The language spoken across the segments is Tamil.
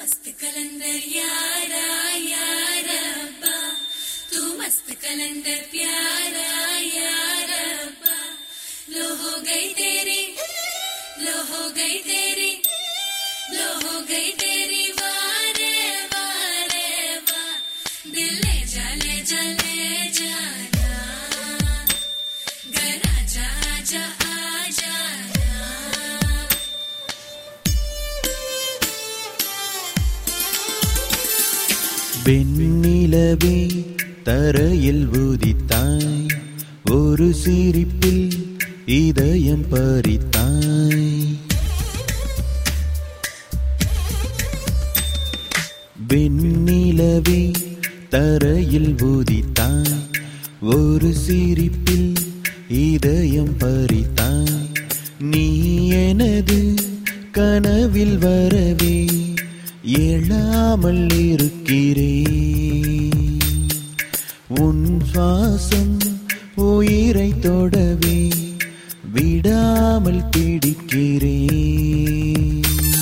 मस्त कलंदर यारा यारा अब्बा, तू मस्त कलंदर प्यारा यारा अब्बा, लो हो गई तेरी, लो हो गई तेरी, लो हो गई तेरी वारे वारे वा, दिल ले जा ले जा ले जाना, घर आजा आजा आ जाना. வெண்ணிலவே தரையில் உதித்தாய், ஒரு சிரிப்பில் இதயம் பறித்தாய். வெண்ணிலவே தரையில் உதித்தாய், ஒரு சிரிப்பில் இதயம் பறித்தாய். நீ எனது கனவில் வரவே எழாமல் இருக்கிறேன். உன் சுவாசம் உயிரை தொடவே விடாமல் பிடிக்கிறேன்.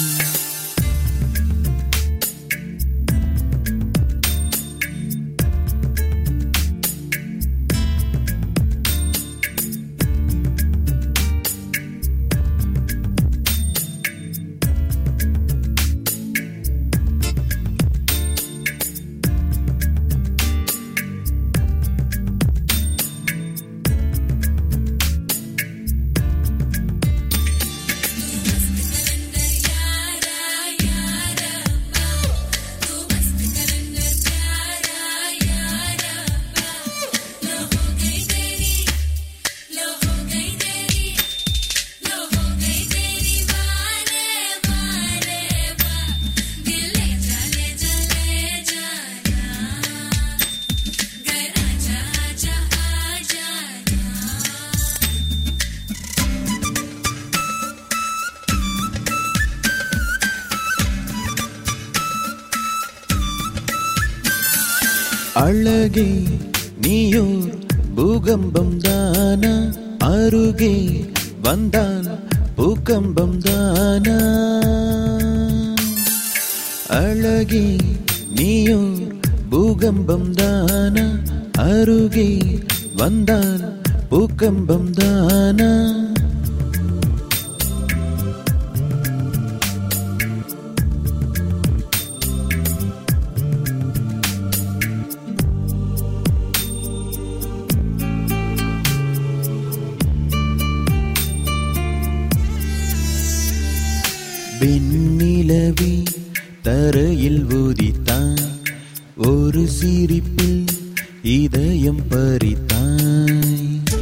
அழகே நீயோர் பூகம்பம் தானா, அருகே வந்தால் பூகம்பம் தானா. அழகே நீயோர் பூகம்பம் தானா, அருகே வந்தால் பூகம்பம் தானா. வெண்ணிலவே தரையில் உதித்தாய், ஒரு சிரிப்பில் இதயம் பறித்தாய்.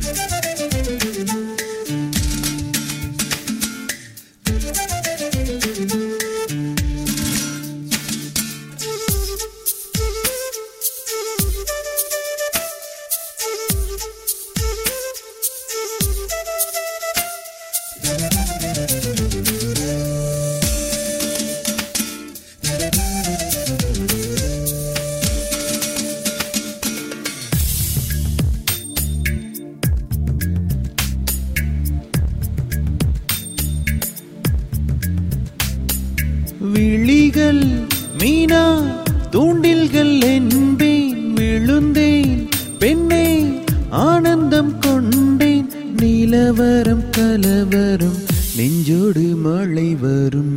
விழிகள் மீனா தூண்டில்கள் என்பேன், விழுந்தேன் பெண்ணே ஆனந்தம் கொண்டேன். நிலவரம் கலவரம் நெஞ்சோடு மழை வரும்.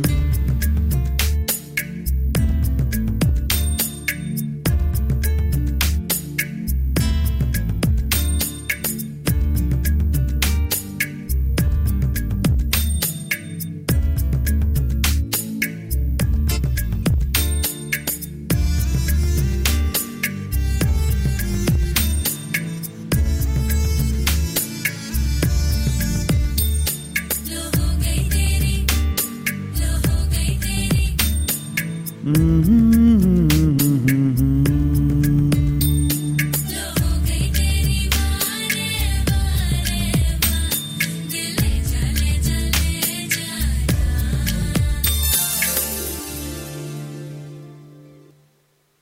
Mm-hmm.